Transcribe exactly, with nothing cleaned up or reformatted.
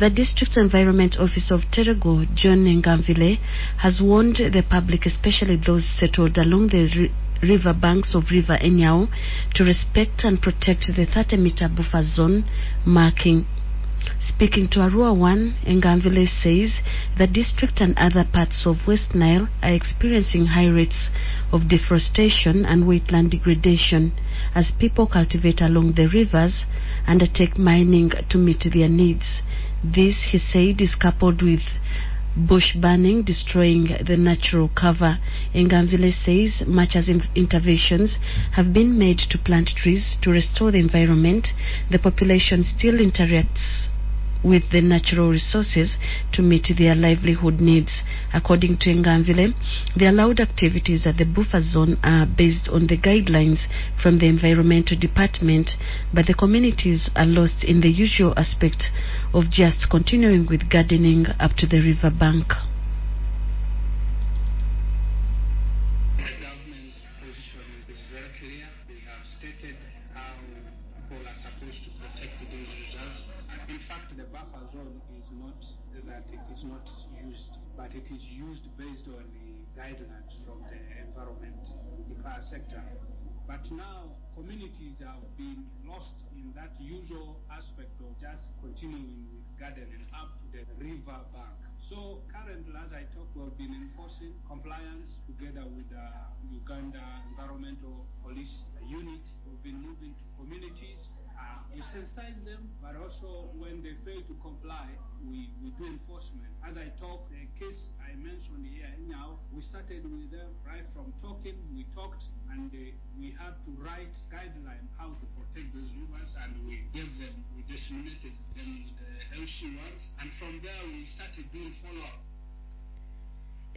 The District Environment Officer of Terego, John Ngamvile, has warned the public, especially those settled along the ri river banks of River Enyao, to respect and protect the thirty meter buffer zone marking. Speaking to Arua one, Ngamvile says the district and other parts of West Nile are experiencing high rates of deforestation and wetland degradation as people cultivate along the rivers and undertake mining to meet their needs. This, he said, is coupled with bush burning, destroying the natural cover. Ngamvile says much as interventions have been made to plant trees to restore the environment, the population still interacts with the natural resources to meet their livelihood needs. According to Ngamvile, the allowed activities at the buffer zone are based on the guidelines from the Environmental Department, but the communities are lost in the usual aspect of just continuing with gardening up to the river bank. The government's position is very clear. They have stated how people are supposed to protect these reserves. In fact, the buffer zone is not that it is not used, but it is used based on the guidelines from the environment sector. But now communities have been lost in that usual aspect of just continuing with gardening up to the river bank. So currently, as I talk, we've been enforcing compliance together with the Uganda Environmental Police Unit. We've been moving to communities. Uh, we sensitize them, but also when they fail to comply, we, we do enforcement. As I talk, the case I mentioned here now, we started with them right from talking. We talked and uh, we had to write guidelines how to protect those rivers, and we gave them, we disseminated them with the L C ones, and from there we started doing follow-up.